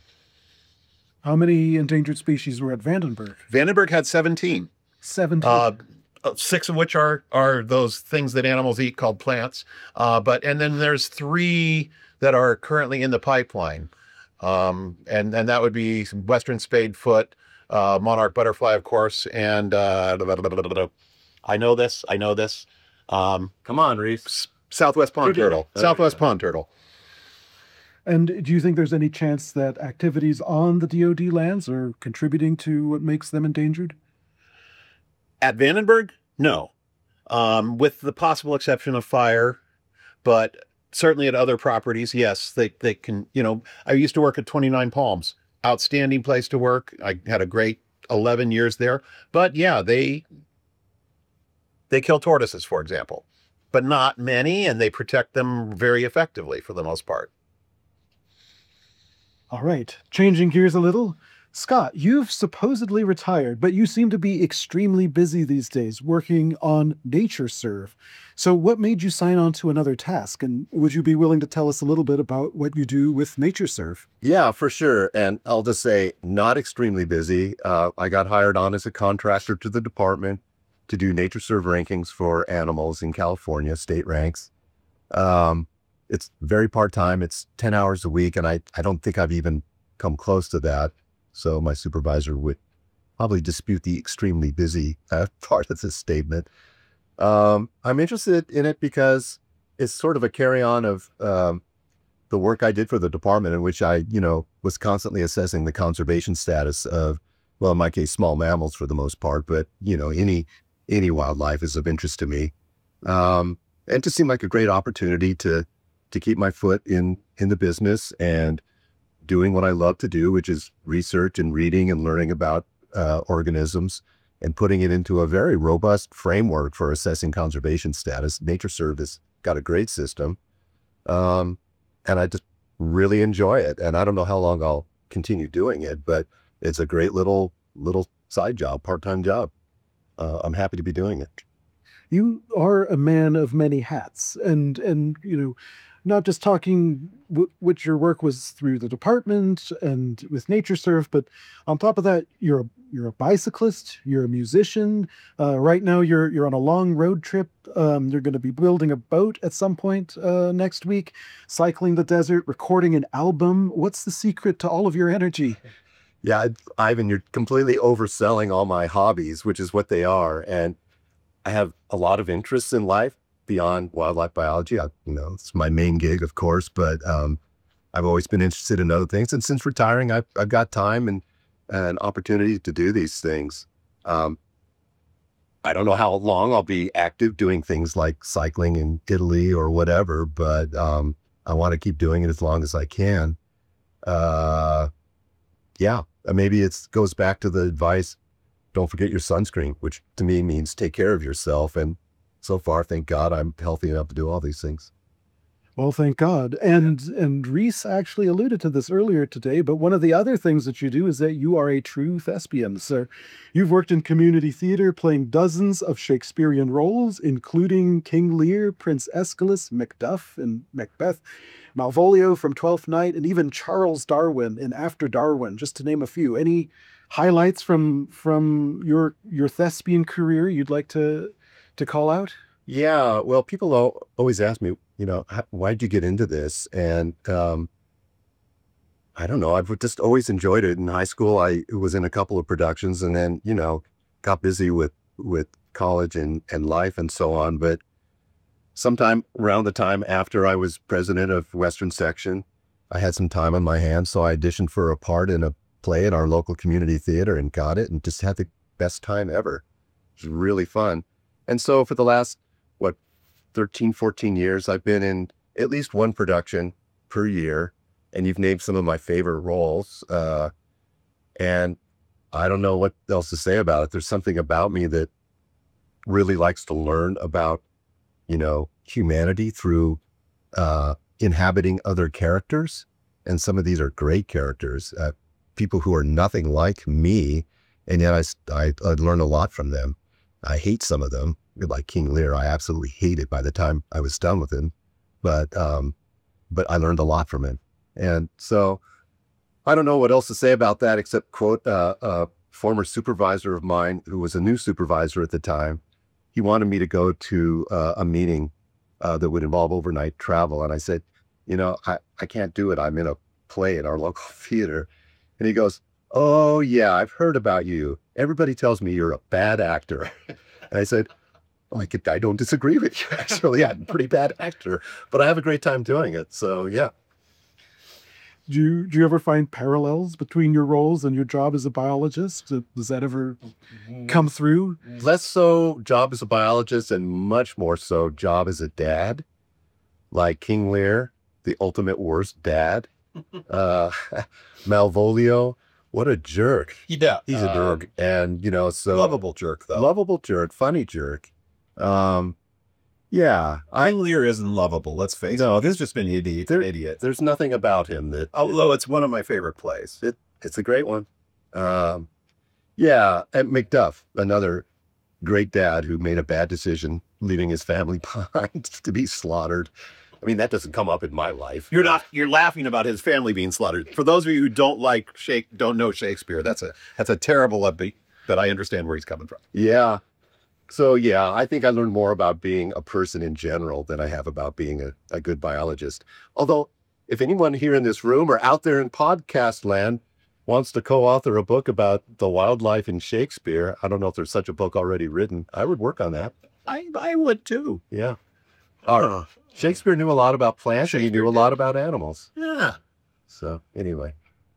How many endangered species were at Vandenberg? Vandenberg had seventeen, seventeen. uh, uh, six of which are are those things that animals eat called plants. Uh, but and then there's three that are currently in the pipeline, um, and and that would be western spadefoot, uh, monarch butterfly, of course, and uh, I know this. I know this. Um, Come on, Reese. Southwest pond Trivia. turtle. Okay. Southwest pond turtle. And do you think there's any chance that activities on the D O D lands are contributing to what makes them endangered? At Vandenberg, no, um, with the possible exception of fire, but certainly at other properties, yes, they they can. You know, I used to work at twenty-nine Palms, outstanding place to work. I had a great eleven years there, but yeah, they they kill tortoises, for example, but not many, and they protect them very effectively for the most part. All right, changing gears a little. Scott, you've supposedly retired, but you seem to be extremely busy these days working on NatureServe. So what made you sign on to another task? And would you be willing to tell us a little bit about what you do with NatureServe? Yeah, for sure. And I'll just say, not extremely busy. Uh, I got hired on as a contractor to the department to do NatureServe rankings for animals in California, state ranks. Um, it's very part-time. It's ten hours a week, and I, I don't think I've even come close to that. So my supervisor would probably dispute the extremely busy uh, part of this statement. Um, I'm interested in it because it's sort of a carry-on of um, the work I did for the department, in which I, you know, was constantly assessing the conservation status of, well, in my case, small mammals for the most part, but, you know, any any wildlife is of interest to me. Um, and it just seemed like a great opportunity to to keep my foot in in the business and doing what I love to do, which is research and reading and learning about uh, organisms and putting it into a very robust framework for assessing conservation status. NatureServe has got a great system. Um, and I just really enjoy it. And I don't know how long I'll continue doing it, but it's a great little, little side job, part-time job. Uh, I'm happy to be doing it. You are a man of many hats, and and you know, not just talking w- which your work was through the department and with NatureServe, but on top of that, you're a you're a bicyclist, you're a musician. Uh, right now, you're you're on a long road trip. Um, you're going to be building a boat at some point uh, next week, cycling the desert, recording an album. What's the secret to all of your energy? Yeah, Ivan, you're completely overselling all my hobbies, which is what they are. And I have a lot of interests in life beyond wildlife biology. I, you know, it's my main gig, of course, but um, I've always been interested in other things. And since retiring, I've, I've got time and an opportunity to do these things. Um, I don't know how long I'll be active doing things like cycling in Italy or whatever, but um, I want to keep doing it as long as I can. Uh, yeah, uh, maybe it goes back to the advice, don't forget your sunscreen, which to me means take care of yourself. And so far, thank God, I'm healthy enough to do all these things. Well, thank God. And and Reese actually alluded to this earlier today, but one of the other things that you do is that you are a true thespian, sir. You've worked in community theater playing dozens of Shakespearean roles, including King Lear, Prince Aeschylus, Macduff in Macbeth, Malvolio from Twelfth Night, and even Charles Darwin in After Darwin, just to name a few. Any highlights from from your your thespian career you'd like to to call out? Yeah, well, people al- always ask me, you know, "How- why'd you get into this?" And um, I don't know. I've just always enjoyed it. In high school, I was in a couple of productions, and then, you know, got busy with with college and and life and so on. But sometime around the time after I was president of Western Section, I had some time on my hands, so I auditioned for a part in a play at our local community theater and got it, and just had the best time ever. It was really fun. And so for the last, what, thirteen, fourteen years, I've been in at least one production per year. And you've named some of my favorite roles. Uh, and I don't know what else to say about it. There's something about me that really likes to learn about, you know, humanity through uh, inhabiting other characters. And some of these are great characters, uh, people who are nothing like me. And yet I, s- I, I learn a lot from them. I hate some of them, like King Lear. I absolutely hated by the time I was done with him. But, um, but I learned a lot from him. And so I don't know what else to say about that, except quote uh, a former supervisor of mine who was a new supervisor at the time. He wanted me to go to uh, a meeting uh, that would involve overnight travel. And I said, you know, I, I can't do it. I'm in a play at our local theater. And he goes, oh, yeah, I've heard about you. Everybody tells me you're a bad actor. And I said, oh, I, could, I don't disagree with you. Actually, I'm a pretty bad actor, but I have a great time doing it. So, yeah. Do you, do you ever find parallels between your roles and your job as a biologist? Uh, Does that ever come through? Less so job as a biologist and much more so job as a dad, like King Lear, the ultimate worst dad. Uh, Malvolio, what a jerk. Yeah. He's a uh, jerk. And, you know, so Lovable jerk, though. lovable jerk, funny jerk. Um, yeah, I King Lear isn't lovable, let's face No, it. He's just been an idiot. there- An idiot. there's nothing about him that Although it's one of my favorite plays. it, it's a great one. Um, yeah, and Macduff, another great dad who made a bad decision, leaving his family behind to be slaughtered. I mean, that doesn't come up in my life. You're not. You're laughing about his family being slaughtered. For those of you who don't like Shake, don't know Shakespeare. That's a that's a terrible upbeat. But I understand where he's coming from. Yeah. So yeah, I think I learned more about being a person in general than I have about being a, a good biologist. Although, if anyone here in this room or out there in podcast land wants to co-author a book about the wildlife in Shakespeare, I don't know if there's such a book already written. I would work on that. I I would too. Yeah. All right. Shakespeare knew a lot about plants and he knew a lot about animals. Yeah. So anyway,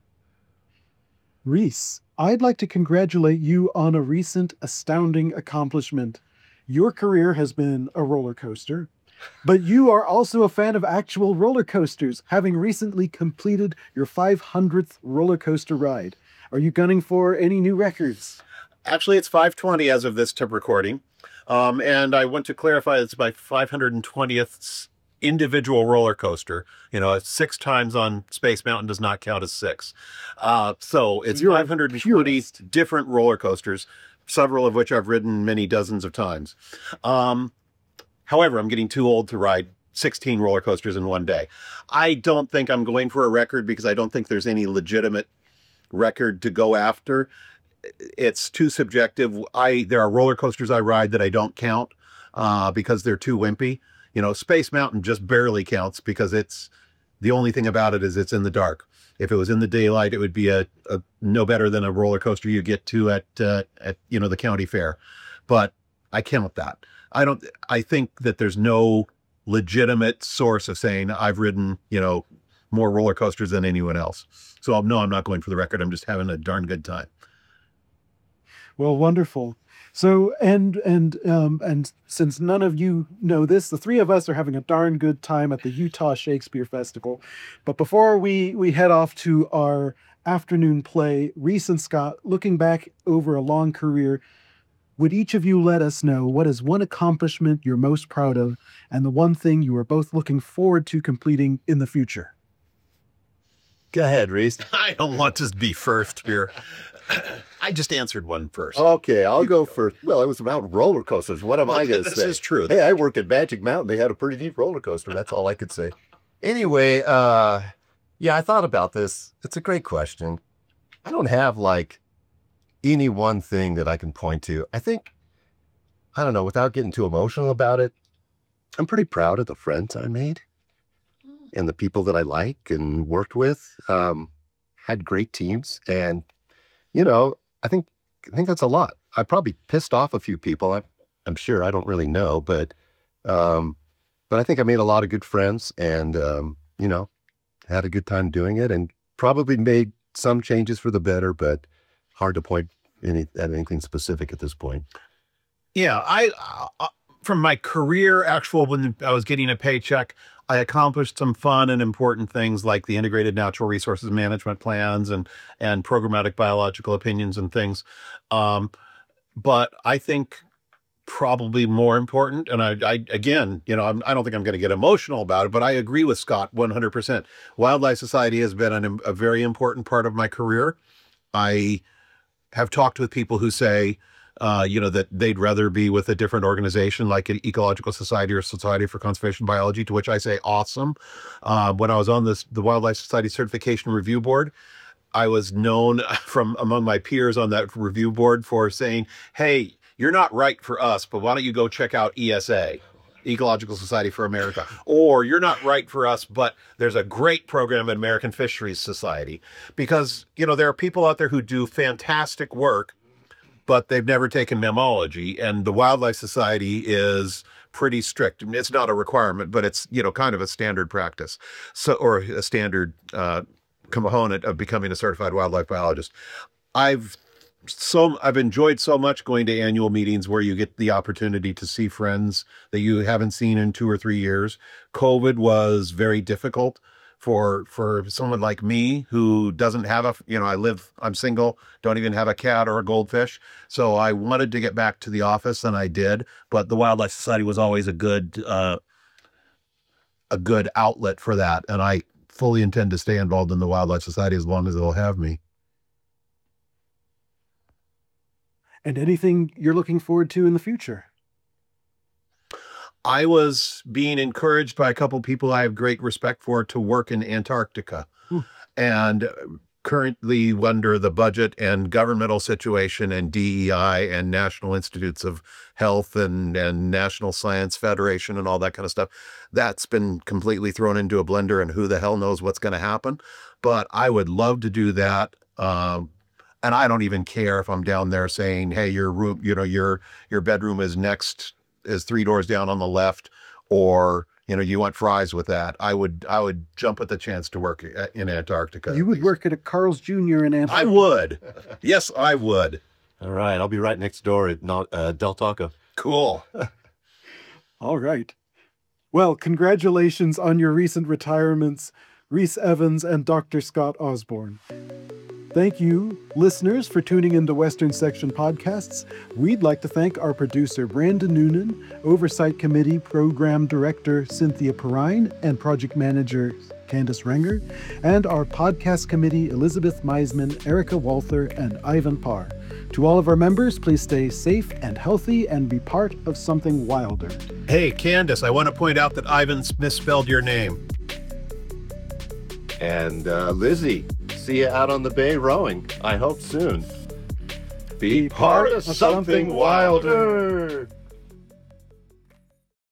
Reese, I'd like to congratulate you on a recent astounding accomplishment. Your career has been a roller coaster, but you are also a fan of actual roller coasters, having recently completed your five hundredth roller coaster ride. Are you gunning for any new records? Actually, it's five twenty as of this tip recording. Um, and I want to clarify it's my five hundred twentieth individual roller coaster. You know, six times on Space Mountain does not count as six. Uh, so it's you're a five hundred twenty purist. different roller coasters, several of which I've ridden many dozens of times. Um, however, I'm getting too old to ride sixteen roller coasters in one day. I don't think I'm going for a record because I don't think there's any legitimate record to go after. It's too subjective. I there are roller coasters I ride that I don't count uh, because they're too wimpy. You know, Space Mountain just barely counts because it's the only thing about it is it's in the dark. If it was in the daylight, it would be a, a no better than a roller coaster you get to at uh, at you know the county fair. But I count that. I don't. I think that there's no legitimate source of saying I've ridden you know more roller coasters than anyone else. So no, I'm not going for the record. I'm just having a darn good time. Well, wonderful. So, and and um, and since none of you know this, the three of us are having a darn good time at the Utah Shakespeare Festival. But before we we head off to our afternoon play, Reese and Scott, looking back over a long career, would each of you let us know what is one accomplishment you're most proud of and the one thing you are both looking forward to completing in the future? Go ahead, Reese. I don't want to be first here. I just answered one first. Okay, I'll go first. Well, it was about roller coasters. What am Well, I going to this say? is true. Hey, I worked at Magic Mountain. They had a pretty neat roller coaster. That's all I could say. Anyway, uh, yeah, I thought about this. It's a great question. I don't have like any one thing that I can point to. I think, I don't know, without getting too emotional about it, I'm pretty proud of the friends I made and the people that I like and worked with. Um, had great teams, and you know, I think I think that's a lot. I probably pissed off a few people. I'm I'm sure. I don't really know, but um, but I think I made a lot of good friends, and um, you know, had a good time doing it, and probably made some changes for the better, but hard to point any at anything specific at this point. Yeah, I uh, from my career, actual when I was getting a paycheck, I accomplished some fun and important things like the integrated natural resources management plans and and programmatic biological opinions and things. Um, but I think probably more important, and I, I again, you know, I'm, I don't think I'm going to get emotional about it, but I agree with Scott one hundred percent. Wildlife Society has been an, a very important part of my career. I have talked with people who say, uh, you know, that they'd rather be with a different organization like an Ecological Society or Society for Conservation Biology, to which I say, awesome. Uh, when I was on this, the Wildlife Society Certification Review Board, I was known from among my peers on that review board for saying, hey, you're not right for us, but why don't you go check out E S A, Ecological Society for America, or you're not right for us, but there's a great program at American Fisheries Society. Because, you know, there are people out there who do fantastic work, but they've never taken mammalogy, and the Wildlife Society is pretty strict. I mean, it's not a requirement, but it's, you know, kind of a standard practice, so or a standard uh, component of becoming a certified wildlife biologist. I've so I've enjoyed so much going to annual meetings where you get the opportunity to see friends that you haven't seen in two or three years. COVID was very difficult for for someone like me who doesn't have a, you know, I live, I'm single, don't even have a cat or a goldfish. So I wanted to get back to the office, and I did, but the Wildlife Society was always a good, uh, a good outlet for that. And I fully intend to stay involved in the Wildlife Society as long as they'll have me. And anything you're looking forward to in the future? I was being encouraged by a couple of people I have great respect for to work in Antarctica. Hmm. And currently under the budget and governmental situation and D E I and National Institutes of Health and, and National Science Federation and all that kind of stuff, that's been completely thrown into a blender, and who the hell knows what's going to happen. But I would love to do that. Um, and I don't even care if I'm down there saying, hey, your room, you know, your, your bedroom is next, is three doors down on the left, or, you know, you want fries with that. I would, I would jump at the chance to work in Antarctica. You would work at a Carl's Junior in Antarctica. I would. Yes, I would. All right, I'll be right next door at not, uh, Del Taco. Cool. All right. Well, congratulations on your recent retirements, Reese Evans and Doctor Scott Osborne. Thank you, listeners, for tuning into Western Section Podcasts. We'd like to thank our producer, Brandon Noonan, Oversight Committee Program Director, Cynthia Perrine, and Project Manager, Candace Renger, and our podcast committee, Elizabeth Meisman, Erica Walther, and Ivan Parr. To all of our members, please stay safe and healthy and be part of something wilder. Hey, Candace, I want to point out that Ivan misspelled your name. And uh, Lizzie, see you out on the bay rowing. I hope soon. Be, Be part of something wilder.